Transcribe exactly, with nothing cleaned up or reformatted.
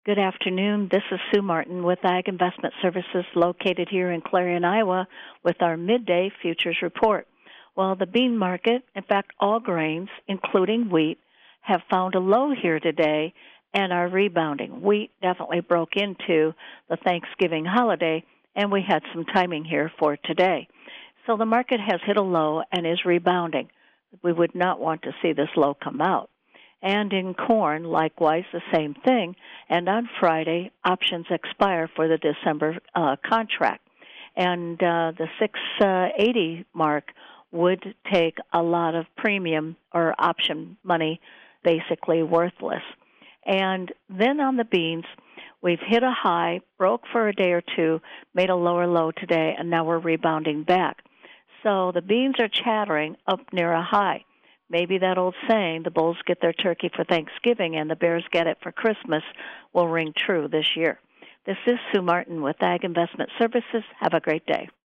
Good afternoon. This is Sue Martin with Ag Investment Services located here in Clarion, Iowa with our midday futures report. Well, the bean market, in fact, all grains, including wheat, have found a low here today and are rebounding. Wheat definitely broke into the Thanksgiving holiday, and we had some timing here for today. So the market has hit a low and is rebounding. We would not want to see this low come out. And in corn, likewise, the same thing. And on Friday, options expire for the December uh, contract. And uh, the six eighty mark would take a lot of premium or option money, basically worthless. And then on the beans, we've hit a high, broke for a day or two, made a lower low today, and now we're rebounding back. So the beans are chattering up near a high. Maybe that old saying, the bulls get their turkey for Thanksgiving and the bears get it for Christmas, will ring true this year. This is Sue Martin with Ag Investment Services. Have a great day.